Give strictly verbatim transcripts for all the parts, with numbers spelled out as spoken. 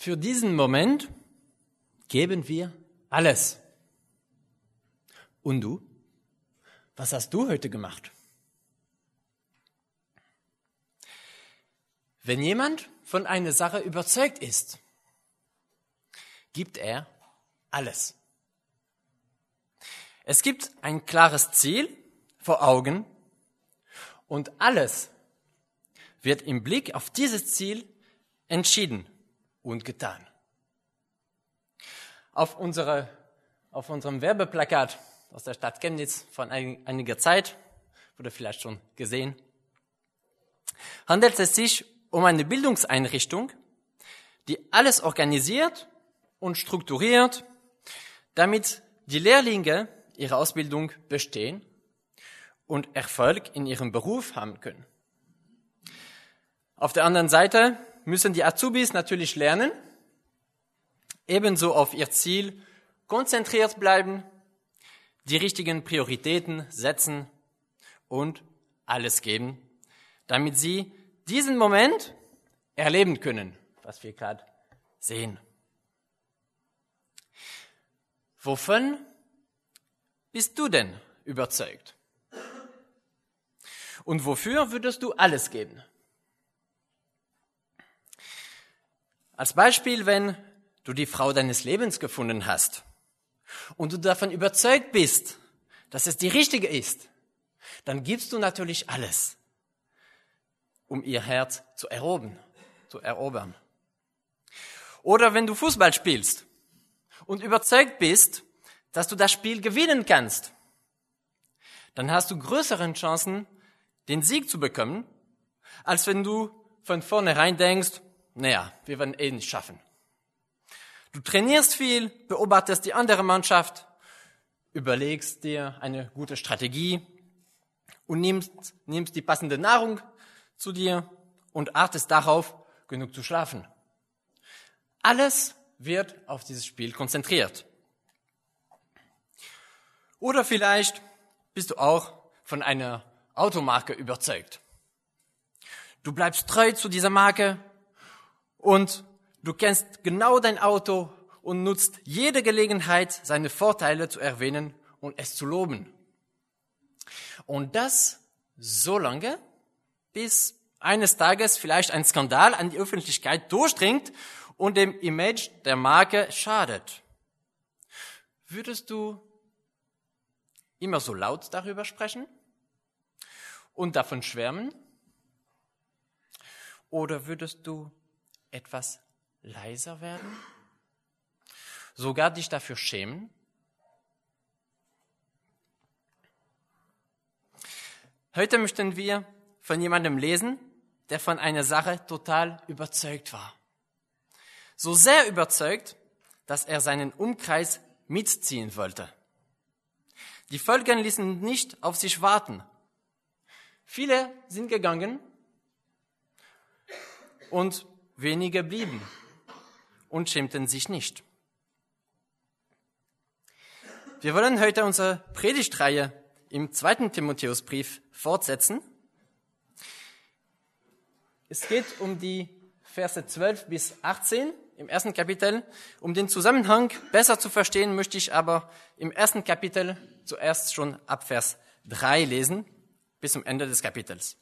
Für diesen Moment geben wir alles. Und du? Was hast du heute gemacht? Wenn jemand von einer Sache überzeugt ist, gibt er alles. Es gibt ein klares Ziel vor Augen und alles wird im Blick auf dieses Ziel entschieden und getan. Auf, unsere, auf unserem Werbeplakat aus der Stadt Chemnitz von ein, einiger Zeit, wurde vielleicht schon gesehen, handelt es sich um eine Bildungseinrichtung, die alles organisiert und strukturiert, damit die Lehrlinge ihre Ausbildung bestehen und Erfolg in ihrem Beruf haben können. Auf der anderen Seite müssen die Azubis natürlich lernen, ebenso auf ihr Ziel konzentriert bleiben, die richtigen Prioritäten setzen und alles geben, damit sie diesen Moment erleben können, was wir gerade sehen. Wovon bist du denn überzeugt? Und wofür würdest du alles geben? Als Beispiel, wenn du die Frau deines Lebens gefunden hast und du davon überzeugt bist, dass es die richtige ist, dann gibst du natürlich alles, um ihr Herz zu erobern, zu erobern. Oder wenn du Fußball spielst und überzeugt bist, dass du das Spiel gewinnen kannst, dann hast du größere Chancen, den Sieg zu bekommen, als wenn du von vornherein denkst, naja, wir werden eh nicht schaffen. Du trainierst viel, beobachtest die andere Mannschaft, überlegst dir eine gute Strategie und nimmst, nimmst die passende Nahrung zu dir und achtest darauf, genug zu schlafen. Alles wird auf dieses Spiel konzentriert. Oder vielleicht bist du auch von einer Automarke überzeugt. Du bleibst treu zu dieser Marke und du kennst genau dein Auto und nutzt jede Gelegenheit, seine Vorteile zu erwähnen und es zu loben. Und das so lange, bis eines Tages vielleicht ein Skandal an die Öffentlichkeit durchdringt und dem Image der Marke schadet. Würdest du immer so laut darüber sprechen und davon schwärmen? Oder würdest du etwas leiser werden? Sogar dich dafür schämen? Heute möchten wir von jemandem lesen, der von einer Sache total überzeugt war. So sehr überzeugt, dass er seinen Umkreis mitziehen wollte. Die Folgen ließen nicht auf sich warten. Viele sind gegangen und wenige blieben und schämten sich nicht. Wir wollen heute unsere Predigtreihe im zweiten Timotheusbrief fortsetzen. Es geht um die Verse zwölf bis achtzehn im ersten Kapitel. Um den Zusammenhang besser zu verstehen, möchte ich aber im ersten Kapitel zuerst schon ab Vers drei lesen, bis zum Ende des Kapitels.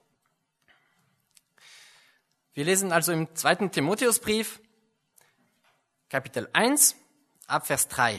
Wir lesen also im zweiten Timotheusbrief, Kapitel eins, ab Vers drei.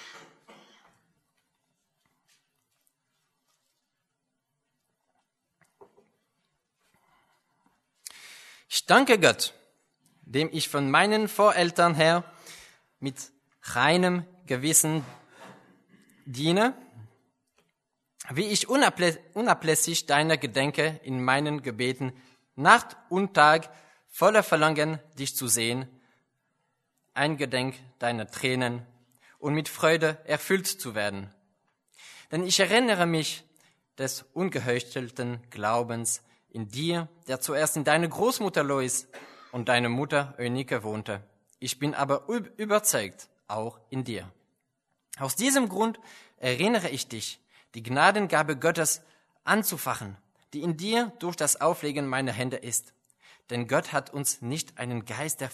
Ich danke Gott, dem ich von meinen Voreltern her mit reinem Gewissen diene, wie ich unablä- unablässig deiner gedenke in meinen Gebeten, Nacht und Tag, voller Verlangen, dich zu sehen, eingedenk deiner Tränen und mit Freude erfüllt zu werden. Denn ich erinnere mich des ungeheuchelten Glaubens in dir, der zuerst in deiner Großmutter Lois und deine Mutter Eunike wohnte. Ich bin aber überzeugt, auch in dir. Aus diesem Grund erinnere ich dich, die Gnadengabe Gottes anzufachen, die in dir durch das Auflegen meiner Hände ist. Denn Gott hat uns nicht einen Geist der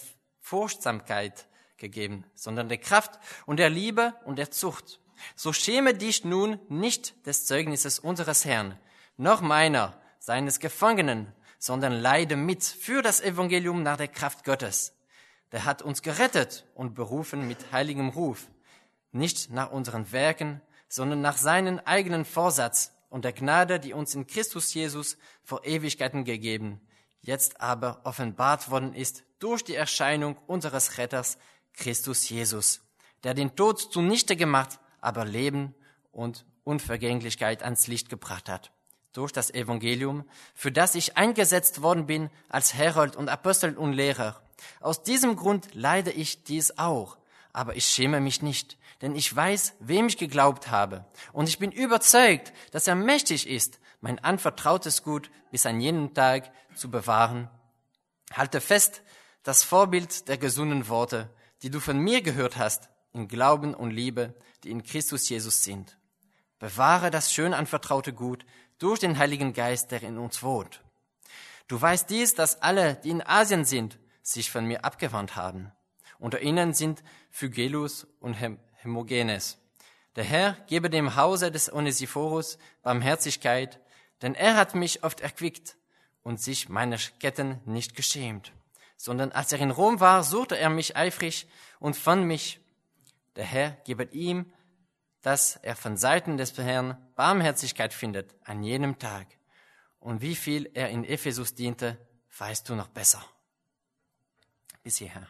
Furchtsamkeit gegeben, sondern der Kraft und der Liebe und der Zucht. So schäme dich nun nicht des Zeugnisses unseres Herrn, noch meiner, seines Gefangenen, sondern leide mit für das Evangelium nach der Kraft Gottes. Der hat uns gerettet und berufen mit heiligem Ruf, nicht nach unseren Werken, sondern nach seinem eigenen Vorsatz und der Gnade, die uns in Christus Jesus vor Ewigkeiten gegeben, jetzt aber offenbart worden ist durch die Erscheinung unseres Retters, Christus Jesus, der den Tod zunichte gemacht, aber Leben und Unvergänglichkeit ans Licht gebracht hat, durch das Evangelium, für das ich eingesetzt worden bin als Herold und Apostel und Lehrer. Aus diesem Grund leide ich dies auch, aber ich schäme mich nicht, denn ich weiß, wem ich geglaubt habe, und ich bin überzeugt, dass er mächtig ist, mein anvertrautes Gut bis an jenen Tag zu bewahren. Halte fest das Vorbild der gesunden Worte, die du von mir gehört hast, in Glauben und Liebe, die in Christus Jesus sind. Bewahre das schön anvertraute Gut durch den Heiligen Geist, der in uns wohnt. Du weißt dies, dass alle, die in Asien sind, sich von mir abgewandt haben. Unter ihnen sind Phygelus und Hermogenes. Der Herr gebe dem Hause des Onesiphorus Barmherzigkeit, denn er hat mich oft erquickt und sich meiner Ketten nicht geschämt, sondern als er in Rom war, suchte er mich eifrig und fand mich. Der Herr gebe ihm, dass er von Seiten des Herrn Barmherzigkeit findet an jenem Tag. Und wie viel er in Ephesus diente, weißt du noch besser. Bis hierher.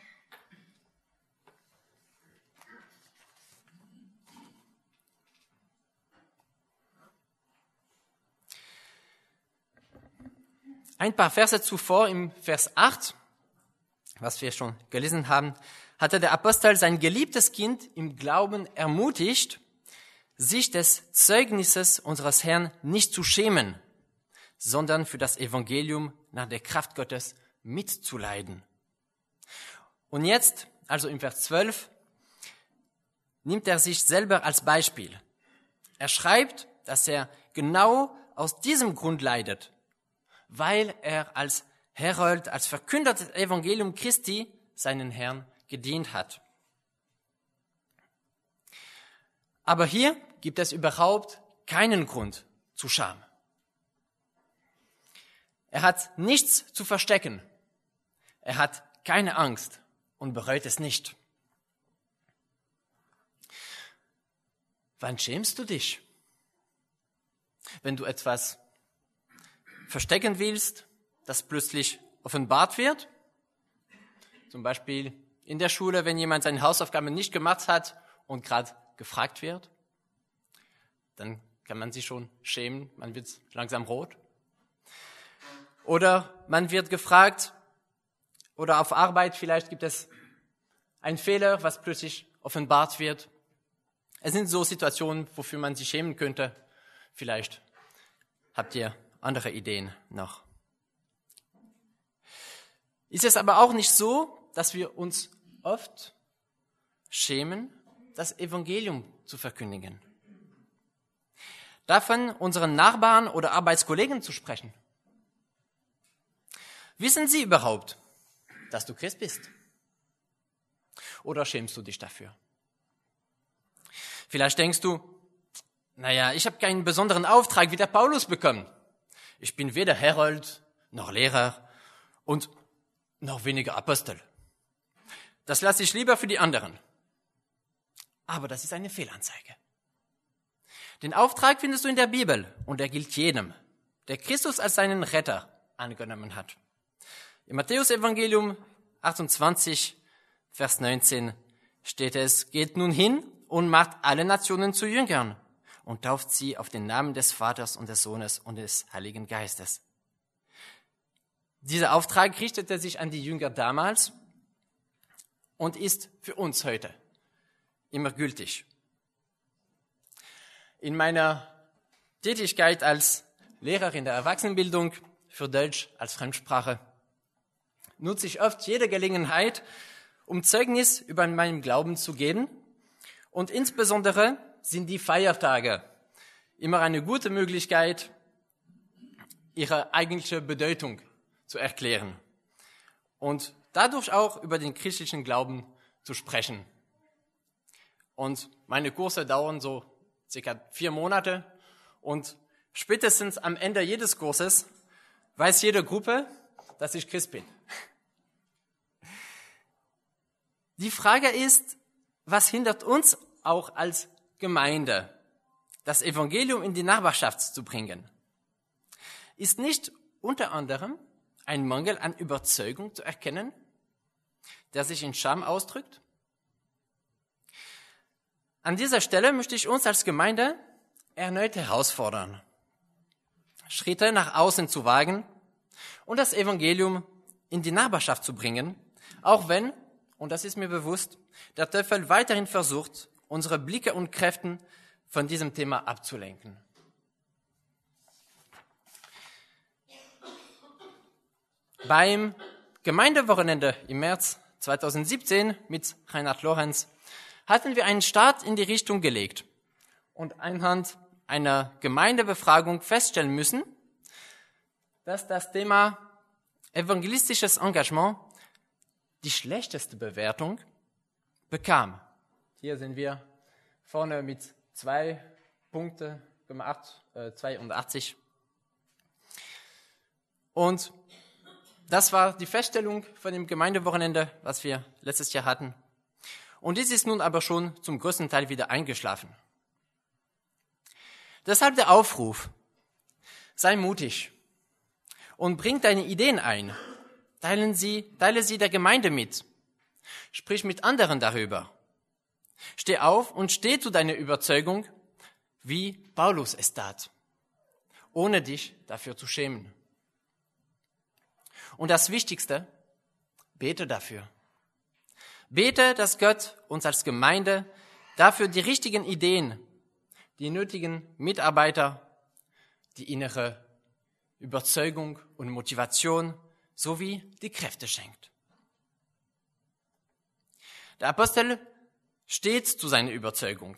Ein paar Verse zuvor, im Vers acht, was wir schon gelesen haben, hatte der Apostel sein geliebtes Kind im Glauben ermutigt, sich des Zeugnisses unseres Herrn nicht zu schämen, sondern für das Evangelium nach der Kraft Gottes mitzuleiden. Und jetzt, also im Vers zwölf, nimmt er sich selber als Beispiel. Er schreibt, dass er genau aus diesem Grund leidet, weil er als Herold, als Verkünder des Evangelium Christi seinen Herrn gedient hat. Aber hier gibt es überhaupt keinen Grund zu Scham. Er hat nichts zu verstecken. Er hat keine Angst und bereut es nicht. Wann schämst du dich? Wenn du etwas verstecken willst, das plötzlich offenbart wird? Zum Beispiel in der Schule, wenn jemand seine Hausaufgaben nicht gemacht hat und gerade gefragt wird, dann kann man sich schon schämen, man wird langsam rot. Oder man wird gefragt, oder auf Arbeit vielleicht gibt es einen Fehler, was plötzlich offenbart wird. Es sind so Situationen, wofür man sich schämen könnte. Vielleicht habt ihr andere Ideen noch. Ist es aber auch nicht so, dass wir uns oft schämen, das Evangelium zu verkündigen? Davon unseren Nachbarn oder Arbeitskollegen zu sprechen. Wissen sie überhaupt, dass du Christ bist? Oder schämst du dich dafür? Vielleicht denkst du, naja, ich habe keinen besonderen Auftrag wie der Paulus bekommen. Ich bin weder Herold noch Lehrer und noch weniger Apostel. Das lasse ich lieber für die anderen. Aber das ist eine Fehlanzeige. Den Auftrag findest du in der Bibel und er gilt jedem, der Christus als seinen Retter angenommen hat. Im Matthäus-Evangelium achtundzwanzig, Vers neunzehn steht es, geht nun hin und macht alle Nationen zu Jüngern und tauft sie auf den Namen des Vaters und des Sohnes und des Heiligen Geistes. Dieser Auftrag richtete sich an die Jünger damals und ist für uns heute immer gültig. In meiner Tätigkeit als Lehrerin der Erwachsenenbildung für Deutsch als Fremdsprache nutze ich oft jede Gelegenheit, um Zeugnis über meinen Glauben zu geben. Und insbesondere sind die Feiertage immer eine gute Möglichkeit, ihre eigentliche Bedeutung zu erklären und dadurch auch über den christlichen Glauben zu sprechen. Und meine Kurse dauern so circa vier Monate und spätestens am Ende jedes Kurses weiß jede Gruppe, dass ich Christ bin. Die Frage ist, was hindert uns auch als Gemeinde, das Evangelium in die Nachbarschaft zu bringen? Ist nicht unter anderem ein Mangel an Überzeugung zu erkennen, der sich in Scham ausdrückt? An dieser Stelle möchte ich uns als Gemeinde erneut herausfordern, Schritte nach außen zu wagen und das Evangelium in die Nachbarschaft zu bringen, auch wenn, und das ist mir bewusst, der Teufel weiterhin versucht, unsere Blicke und Kräfte von diesem Thema abzulenken. Beim Gemeindewochenende im März zweitausendsiebzehn mit Reinhard Lorenz hatten wir einen Start in die Richtung gelegt und anhand einer Gemeindebefragung feststellen müssen, dass das Thema evangelistisches Engagement die schlechteste Bewertung bekam. Hier sind wir vorne mit zwei Punkte gemacht, äh, zweiundachtzig. Und das war die Feststellung von dem Gemeindewochenende, was wir letztes Jahr hatten. Und dies ist nun aber schon zum größten Teil wieder eingeschlafen. Deshalb der Aufruf: Sei mutig und bring deine Ideen ein. Teilen sie, teile sie der Gemeinde mit. Sprich mit anderen darüber. Steh auf und steh zu deiner Überzeugung, wie Paulus es tat, ohne dich dafür zu schämen. Und das Wichtigste, bete dafür. Bete, dass Gott uns als Gemeinde dafür die richtigen Ideen, die nötigen Mitarbeiter, die innere Überzeugung und Motivation sowie die Kräfte schenkt. Der Apostel steht zu seiner Überzeugung.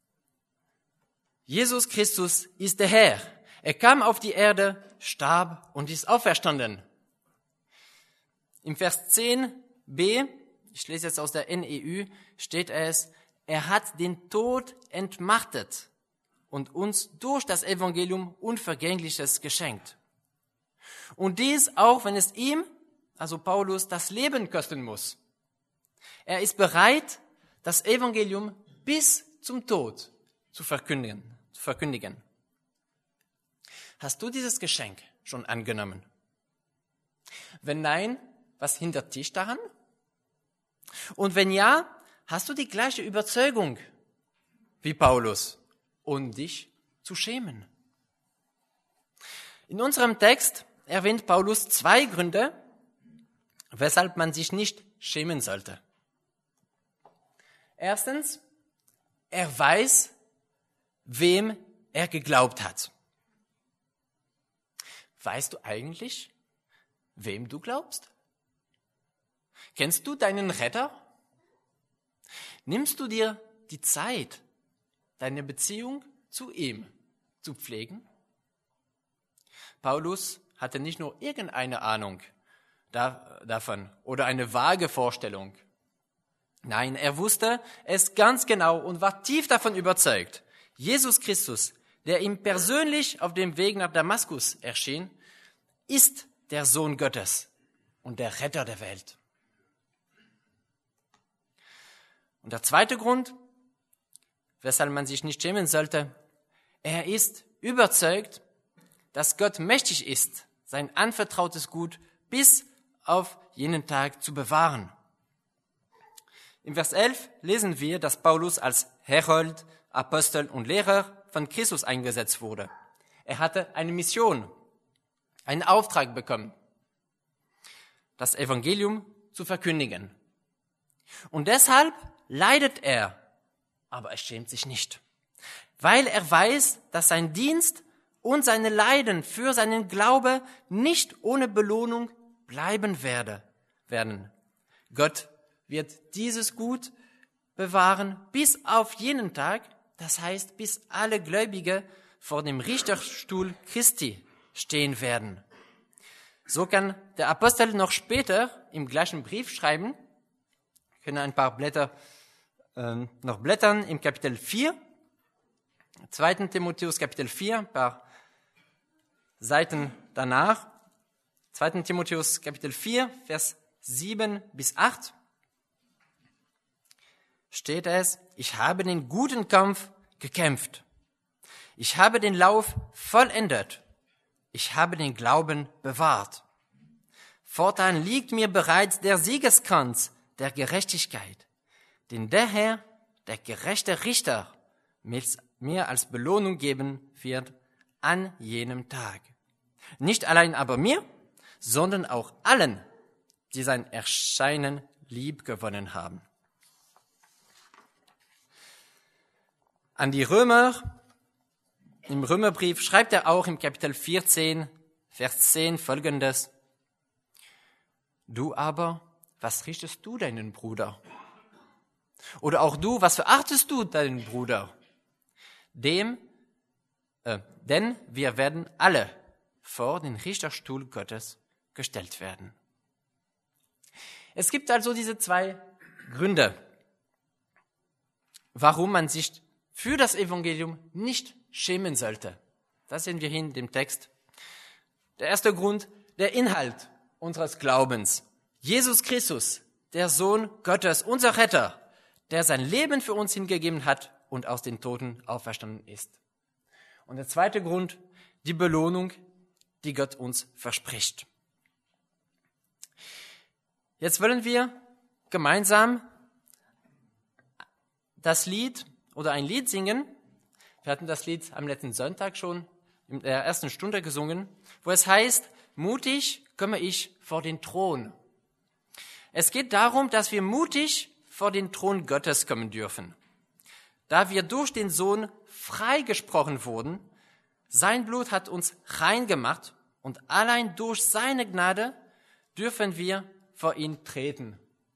Jesus Christus ist der Herr. Er kam auf die Erde, starb und ist auferstanden. Im Vers zehn b, ich lese jetzt aus der N E Ü, steht es: Er hat den Tod entmachtet und uns durch das Evangelium Unvergängliches geschenkt. Und dies auch, wenn es ihm, also Paulus, das Leben kosten muss. Er ist bereit, das Evangelium bis zum Tod zu verkündigen. Zu verkündigen. Hast du dieses Geschenk schon angenommen? Wenn nein, was hindert dich daran? Und wenn ja, hast du die gleiche Überzeugung wie Paulus, um dich zu schämen? In unserem Text erwähnt Paulus zwei Gründe, weshalb man sich nicht schämen sollte. Erstens, er weiß, wem er geglaubt hat. Weißt du eigentlich, wem du glaubst? Kennst du deinen Retter? Nimmst du dir die Zeit, deine Beziehung zu ihm zu pflegen? Paulus hatte nicht nur irgendeine Ahnung da, davon oder eine vage Vorstellung. Nein, er wusste es ganz genau und war tief davon überzeugt. Jesus Christus, der ihm persönlich auf dem Weg nach Damaskus erschien, ist der Sohn Gottes und der Retter der Welt. Und der zweite Grund, weshalb man sich nicht schämen sollte, er ist überzeugt, dass Gott mächtig ist, sein anvertrautes Gut bis auf jenen Tag zu bewahren. Im Vers elf lesen wir, dass Paulus als Herold, Apostel und Lehrer von Christus eingesetzt wurde. Er hatte eine Mission, einen Auftrag bekommen, das Evangelium zu verkündigen. Und deshalb leidet er, aber er schämt sich nicht, weil er weiß, dass sein Dienst und seine Leiden für seinen Glaube nicht ohne Belohnung bleiben werde, werden. Gott wird dieses Gut bewahren bis auf jenen Tag, das heißt, bis alle Gläubige vor dem Richterstuhl Christi stehen werden. So kann der Apostel noch später im gleichen Brief schreiben, wir können ein paar Blätter äh, noch blättern, im Kapitel vier, zweiten Timotheus Kapitel vier, ein paar Seiten danach, zweiten Timotheus Kapitel vier, Vers sieben bis acht, steht es, ich habe den guten Kampf gekämpft. Ich habe den Lauf vollendet. Ich habe den Glauben bewahrt. Fortan liegt mir bereits der Siegeskranz der Gerechtigkeit, den der Herr, der gerechte Richter, mir als Belohnung geben wird an jenem Tag. Nicht allein aber mir, sondern auch allen, die sein Erscheinen liebgewonnen haben. An die Römer, im Römerbrief schreibt er auch im Kapitel vierzehn, Vers zehn folgendes: Du aber, was richtest du deinen Bruder? Oder auch du, was verachtest du deinen Bruder? Dem, äh, denn wir werden alle vor den Richterstuhl Gottes gestellt werden. Es gibt also diese zwei Gründe, warum man sich für das Evangelium nicht schämen sollte. Das sehen wir hier in dem Text. Der erste Grund, der Inhalt unseres Glaubens. Jesus Christus, der Sohn Gottes, unser Retter, der sein Leben für uns hingegeben hat und aus den Toten auferstanden ist. Und der zweite Grund, die Belohnung, die Gott uns verspricht. Jetzt wollen wir gemeinsam das Lied oder ein Lied singen. Wir hatten das Lied am letzten Sonntag schon in der ersten Stunde gesungen, wo es heißt, mutig komme ich vor den Thron. Es geht darum, dass wir mutig vor den Thron Gottes kommen dürfen. Da wir durch den Sohn freigesprochen wurden, sein Blut hat uns rein gemacht und allein durch seine Gnade dürfen wir vor ihn treten.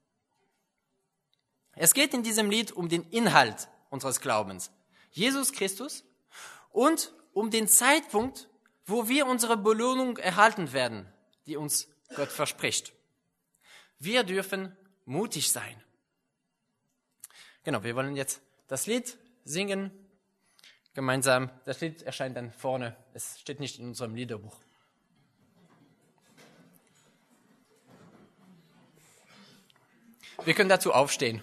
Es geht in diesem Lied um den Inhalt unseres Glaubens, Jesus Christus, und um den Zeitpunkt, wo wir unsere Belohnung erhalten werden, die uns Gott verspricht. Wir dürfen mutig sein. Genau, wir wollen jetzt das Lied singen, gemeinsam. Das Lied erscheint dann vorne, es steht nicht in unserem Liederbuch. Wir können dazu aufstehen.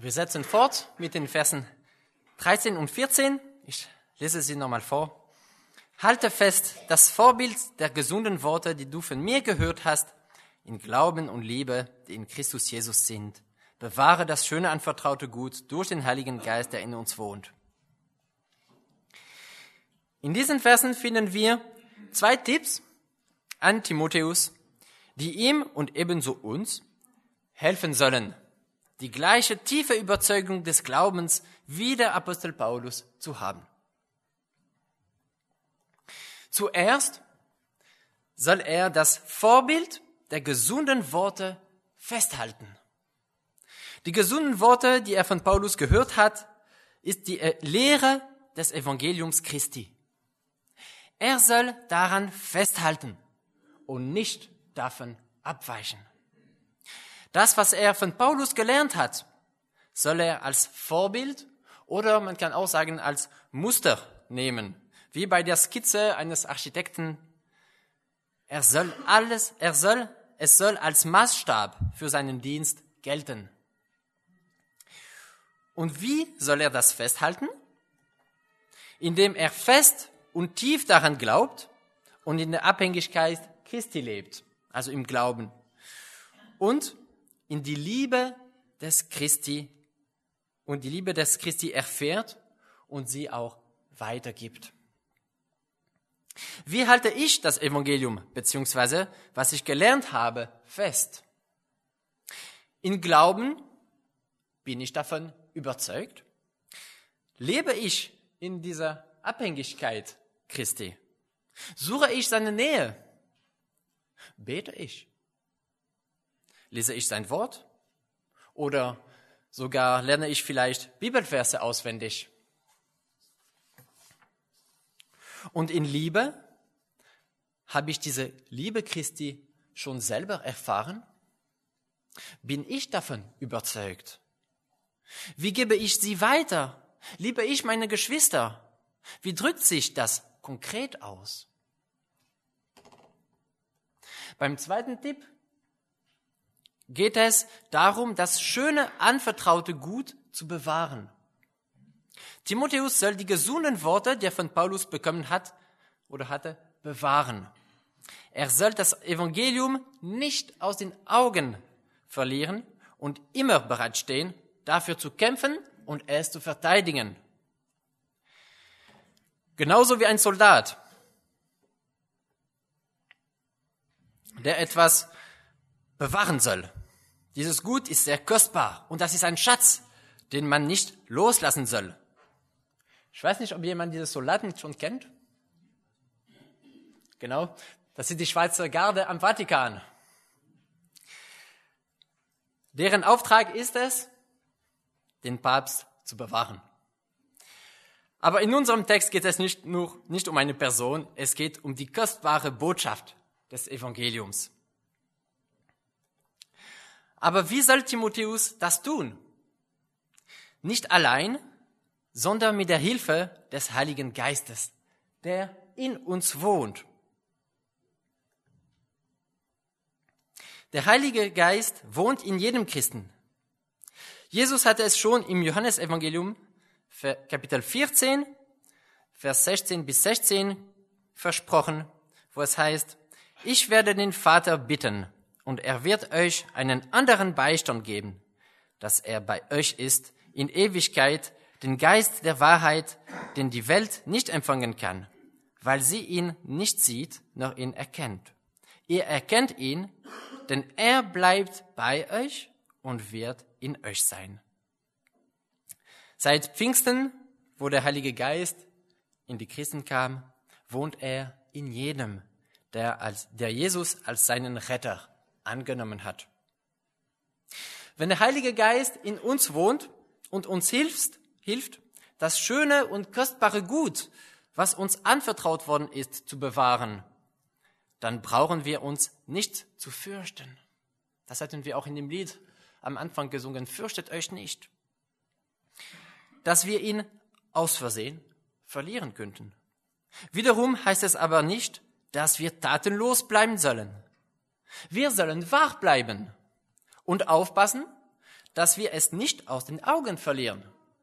Wir setzen fort mit den Versen dreizehn und vierzehn. Ich lese sie nochmal vor. Halte fest das Vorbild der gesunden Worte, die du von mir gehört hast, in Glauben und Liebe, die in Christus Jesus sind. Bewahre das schöne anvertraute Gut durch den Heiligen Geist, der in uns wohnt. In diesen Versen finden wir zwei Tipps an Timotheus, die ihm und ebenso uns helfen sollen, die gleiche tiefe Überzeugung des Glaubens wie der Apostel Paulus zu haben. Zuerst soll er das Vorbild der gesunden Worte festhalten. Die gesunden Worte, die er von Paulus gehört hat, ist die Lehre des Evangeliums Christi. Er soll daran festhalten und nicht davon abweichen. Das, was er von Paulus gelernt hat, soll er als Vorbild oder man kann auch sagen als Muster nehmen, wie bei der Skizze eines Architekten. Er soll alles, er soll, es soll als Maßstab für seinen Dienst gelten. Und wie soll er das festhalten? Indem er fest und tief daran glaubt und in der Abhängigkeit Christi lebt, also im Glauben. Und in die Liebe des Christi und die Liebe des Christi erfährt und sie auch weitergibt. Wie halte ich das Evangelium, beziehungsweise was ich gelernt habe, fest? In Glauben bin ich davon überzeugt? Lebe ich in dieser Abhängigkeit Christi? Suche ich seine Nähe? Bete ich? Lese ich sein Wort? Oder sogar lerne ich vielleicht Bibelverse auswendig? Und in Liebe, habe ich diese Liebe Christi schon selber erfahren? Bin ich davon überzeugt? Wie gebe ich sie weiter? Liebe ich meine Geschwister? Wie drückt sich das konkret aus? Beim zweiten Tipp geht es darum, das schöne, anvertraute Gut zu bewahren. Timotheus soll die gesunden Worte, die er von Paulus bekommen hat oder hatte, bewahren. Er soll das Evangelium nicht aus den Augen verlieren und immer bereitstehen, dafür zu kämpfen und es zu verteidigen. Genauso wie ein Soldat, der etwas bewahren soll. Dieses Gut ist sehr kostbar und das ist ein Schatz, den man nicht loslassen soll. Ich weiß nicht, ob jemand diese Soldaten schon kennt. Genau, das sind die Schweizer Garde am Vatikan. Deren Auftrag ist es, den Papst zu bewahren. Aber in unserem Text geht es nicht nur nicht um eine Person, es geht um die kostbare Botschaft des Evangeliums. Aber wie soll Timotheus das tun? Nicht allein, sondern mit der Hilfe des Heiligen Geistes, der in uns wohnt. Der Heilige Geist wohnt in jedem Christen. Jesus hatte es schon im Johannesevangelium, Kapitel vierzehn, Vers sechzehn bis sechzehn versprochen, wo es heißt, ich werde den Vater bitten und er wird euch einen anderen Beistand geben, dass er bei euch ist in Ewigkeit, den Geist der Wahrheit, den die Welt nicht empfangen kann, weil sie ihn nicht sieht, noch ihn erkennt. Ihr erkennt ihn, denn er bleibt bei euch und wird in euch sein. Seit Pfingsten, wo der Heilige Geist in die Christen kam, wohnt er in jedem, der, als, der Jesus als seinen Retter angenommen hat. Wenn der Heilige Geist in uns wohnt und uns hilft, hilft, das schöne und kostbare Gut, was uns anvertraut worden ist, zu bewahren, dann brauchen wir uns nicht zu fürchten. Das hatten wir auch in dem Lied am Anfang gesungen, fürchtet euch nicht. Dass wir ihn aus Versehen verlieren könnten. Wiederum heißt es aber nicht, dass wir tatenlos bleiben sollen. Wir sollen wach bleiben und aufpassen, dass wir es nicht aus den Augen verlieren.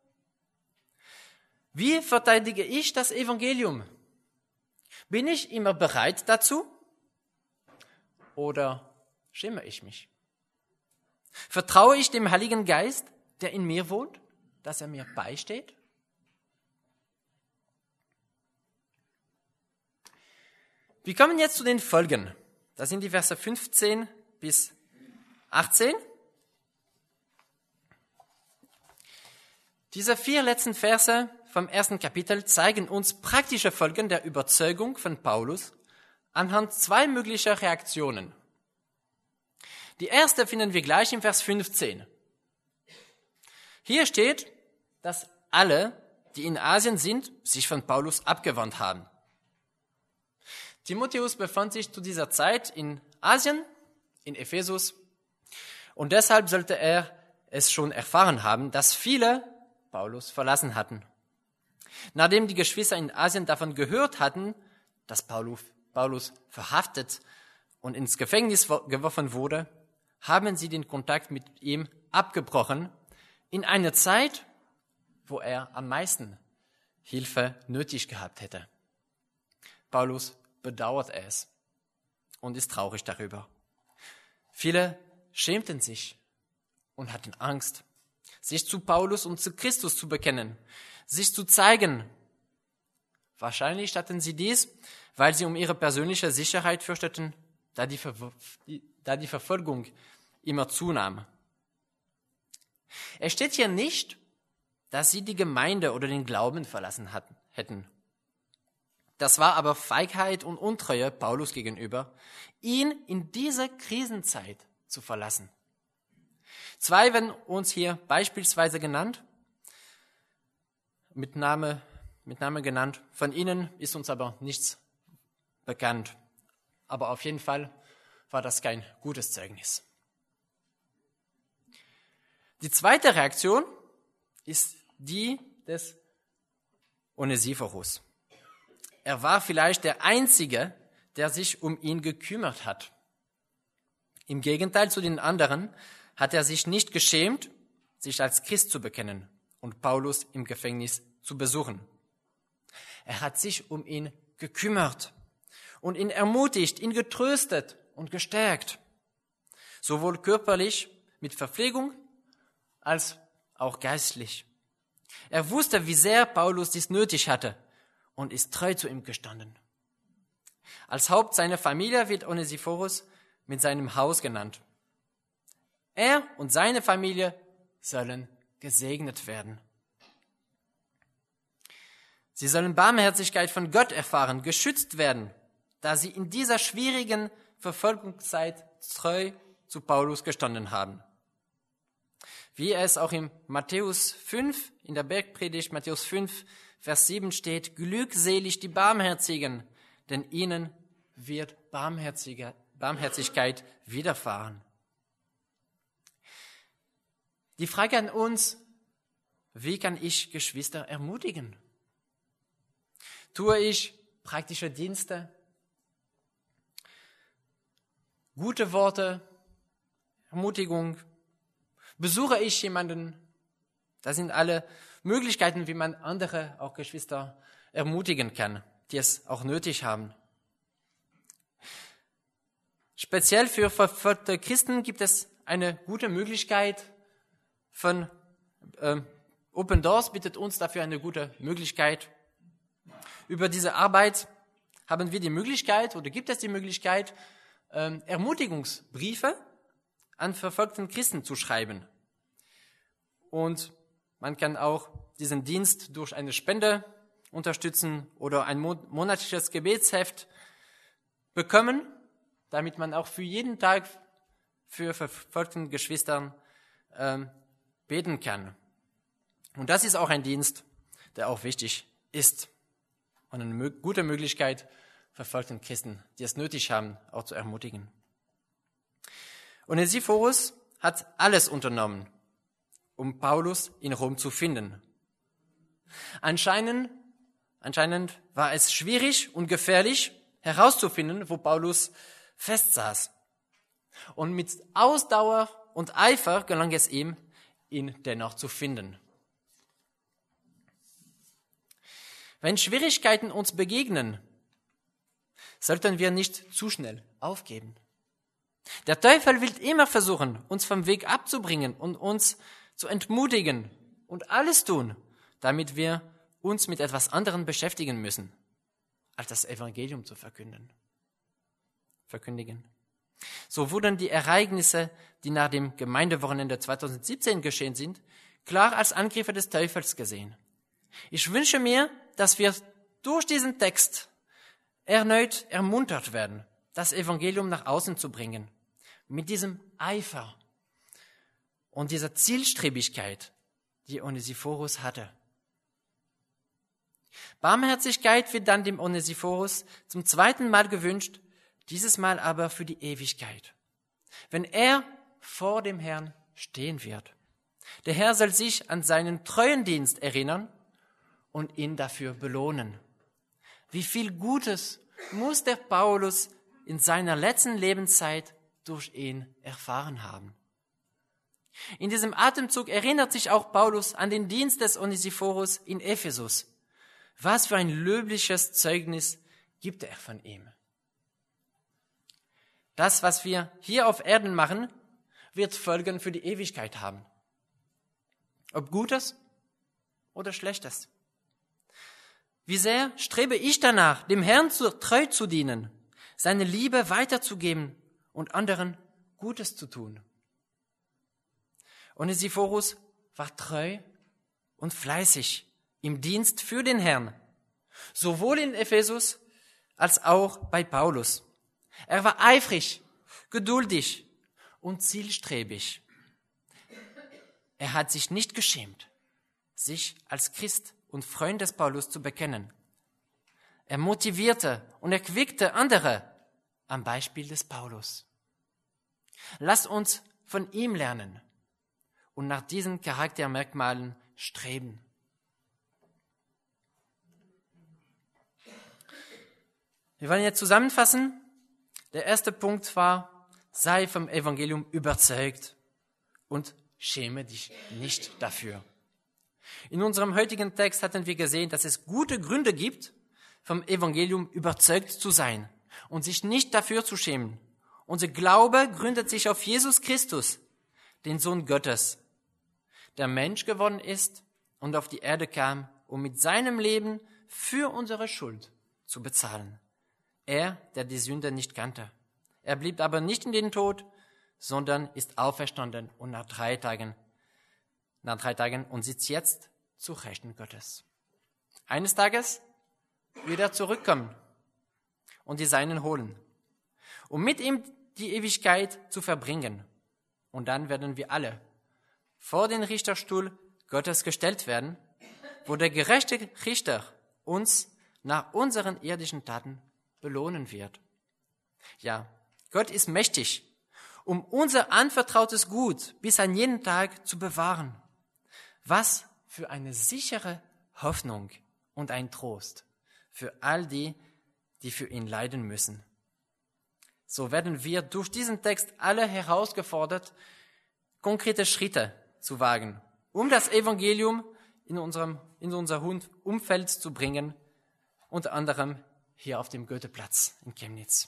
Wie verteidige ich das Evangelium? Bin ich immer bereit dazu? Oder schäme ich mich? Vertraue ich dem Heiligen Geist, der in mir wohnt, dass er mir beisteht? Wir kommen jetzt zu den Folgen. Das sind die Verse fünfzehn bis achtzehn. Diese vier letzten Verse vom ersten Kapitel zeigen uns praktische Folgen der Überzeugung von Paulus anhand zwei möglicher Reaktionen. Die erste finden wir gleich im Vers fünfzehn. Hier steht, dass alle, die in Asien sind, sich von Paulus abgewandt haben. Timotheus befand sich zu dieser Zeit in Asien, in Ephesus, und deshalb sollte er es schon erfahren haben, dass viele Paulus verlassen hatten. Nachdem die Geschwister in Asien davon gehört hatten, dass Paulus, Paulus verhaftet und ins Gefängnis geworfen wurde, haben sie den Kontakt mit ihm abgebrochen, in einer Zeit, wo er am meisten Hilfe nötig gehabt hätte. Paulus bedauert es und ist traurig darüber. Viele schämten sich und hatten Angst, sich zu Paulus und zu Christus zu bekennen, sich zu zeigen. Wahrscheinlich taten sie dies, weil sie um ihre persönliche Sicherheit fürchteten, da die, Ver- da die Verfolgung immer zunahm. Es steht hier nicht, dass sie die Gemeinde oder den Glauben verlassen hatten, hätten. Das war aber Feigheit und Untreue Paulus gegenüber, ihn in dieser Krisenzeit zu verlassen. Zwei werden uns hier beispielsweise genannt, mit Name, mit Name genannt. Von ihnen ist uns aber nichts bekannt. Aber auf jeden Fall war das kein gutes Zeugnis. Die zweite Reaktion ist die des Onesiphorus. Er war vielleicht der Einzige, der sich um ihn gekümmert hat. Im Gegenteil zu den anderen hat er sich nicht geschämt, sich als Christ zu bekennen und Paulus im Gefängnis zu besuchen. Er hat sich um ihn gekümmert und ihn ermutigt, ihn getröstet und gestärkt, sowohl körperlich mit Verpflegung als auch geistlich. Er wusste, wie sehr Paulus dies nötig hatte und ist treu zu ihm gestanden. Als Haupt seiner Familie wird Onesiphorus mit seinem Haus genannt. Er und seine Familie sollen gesegnet werden. Sie sollen Barmherzigkeit von Gott erfahren, geschützt werden, da sie in dieser schwierigen Verfolgungszeit treu zu Paulus gestanden haben. Wie es auch in Matthäus fünf, in der Bergpredigt Matthäus fünf, Vers sieben steht, glückselig die Barmherzigen, denn ihnen wird Barmherzigkeit widerfahren. Die Frage an uns, wie kann ich Geschwister ermutigen? Tue ich praktische Dienste, gute Worte, Ermutigung? Besuche ich jemanden? Das sind alle Möglichkeiten, wie man andere, auch Geschwister, ermutigen kann, die es auch nötig haben. Speziell für verfolgte Christen gibt es eine gute Möglichkeit von äh, Open Doors bietet uns dafür eine gute Möglichkeit. Über diese Arbeit haben wir die Möglichkeit oder gibt es die Möglichkeit, äh, Ermutigungsbriefe an verfolgten Christen zu schreiben. Und man kann auch diesen Dienst durch eine Spende unterstützen oder ein monatliches Gebetsheft bekommen, damit man auch für jeden Tag für verfolgten Geschwistern ähm, beten kann. Und das ist auch ein Dienst, der auch wichtig ist und eine gute Möglichkeit, verfolgten Christen, die es nötig haben, auch zu ermutigen. Onesiphorus hat alles unternommen, um Paulus in Rom zu finden. Anscheinend, anscheinend war es schwierig und gefährlich, herauszufinden, wo Paulus festsaß. Und mit Ausdauer und Eifer gelang es ihm, ihn dennoch zu finden. Wenn Schwierigkeiten uns begegnen, sollten wir nicht zu schnell aufgeben. Der Teufel will immer versuchen, uns vom Weg abzubringen und uns zu entmutigen und alles tun, damit wir uns mit etwas anderem beschäftigen müssen, als das Evangelium zu verkünden. verkündigen. So wurden die Ereignisse, die nach dem Gemeindewochenende zweitausendsiebzehn geschehen sind, klar als Angriffe des Teufels gesehen. Ich wünsche mir, dass wir durch diesen Text erneut ermuntert werden, das Evangelium nach außen zu bringen, mit diesem Eifer und dieser Zielstrebigkeit, die Onesiphorus hatte. Barmherzigkeit wird dann dem Onesiphorus zum zweiten Mal gewünscht, dieses Mal aber für die Ewigkeit, wenn er vor dem Herrn stehen wird. Der Herr soll sich an seinen treuen Dienst erinnern und ihn dafür belohnen. Wie viel Gutes muss der Paulus in seiner letzten Lebenszeit durch ihn erfahren haben. In diesem Atemzug erinnert sich auch Paulus an den Dienst des Onesiphorus in Ephesus. Was für ein löbliches Zeugnis gibt er von ihm. Das, was wir hier auf Erden machen, wird Folgen für die Ewigkeit haben. Ob Gutes oder Schlechtes. Wie sehr strebe ich danach, dem Herrn treu zu dienen, seine Liebe weiterzugeben und anderen Gutes zu tun. Onesiphorus war treu und fleißig im Dienst für den Herrn, sowohl in Ephesus als auch bei Paulus. Er war eifrig, geduldig und zielstrebig. Er hat sich nicht geschämt, sich als Christ und Freund des Paulus zu bekennen. Er motivierte und erquickte andere am Beispiel des Paulus. Lasst uns von ihm lernen und nach diesen Charaktermerkmalen streben. Wir wollen jetzt zusammenfassen. Der erste Punkt war, sei vom Evangelium überzeugt und schäme dich nicht dafür. In unserem heutigen Text hatten wir gesehen, dass es gute Gründe gibt, vom Evangelium überzeugt zu sein und sich nicht dafür zu schämen. Unser Glaube gründet sich auf Jesus Christus, den Sohn Gottes, der Mensch geworden ist und auf die Erde kam, um mit seinem Leben für unsere Schuld zu bezahlen. Er, der die Sünde nicht kannte. Er blieb aber nicht in den Tod, sondern ist auferstanden und nach drei Tagen, nach drei Tagen und sitzt jetzt zu Rechten Gottes. Eines Tages wird er zurückkommen und die Seinen holen, um mit ihm die Ewigkeit zu verbringen. Und dann werden wir alle vor den Richterstuhl Gottes gestellt werden, wo der gerechte Richter uns nach unseren irdischen Taten belohnen wird. Ja, Gott ist mächtig, um unser anvertrautes Gut bis an jeden Tag zu bewahren. Was für eine sichere Hoffnung und ein Trost für all die, die für ihn leiden müssen. So werden wir durch diesen Text alle herausgefordert, konkrete Schritte zu wagen, um das Evangelium in unserem, in unser Umfeld zu bringen, unter anderem hier auf dem Goetheplatz in Chemnitz.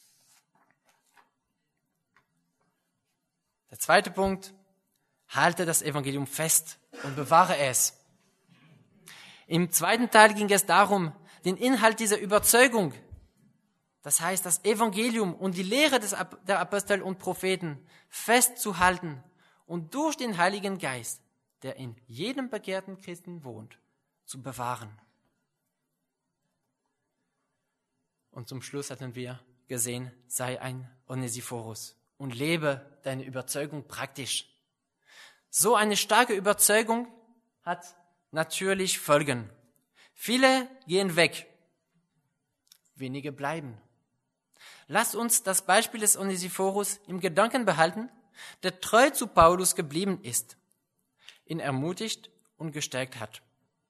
Der zweite Punkt, halte das Evangelium fest und bewahre es. Im zweiten Teil ging es darum, den Inhalt dieser Überzeugung, das heißt das Evangelium und die Lehre des, der Apostel und Propheten festzuhalten und durch den Heiligen Geist, der in jedem bekehrten Christen wohnt, zu bewahren. Und zum Schluss hatten wir gesehen, sei ein Onesiphorus und lebe deine Überzeugung praktisch. So eine starke Überzeugung hat natürlich Folgen. Viele gehen weg, wenige bleiben. Lass uns das Beispiel des Onesiphorus im Gedanken behalten, der treu zu Paulus geblieben ist, ihn ermutigt und gestärkt hat.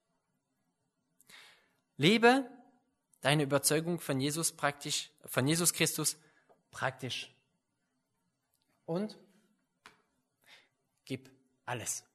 Lebe deine Überzeugung von Jesus praktisch, von Jesus Christus praktisch. Und gib alles.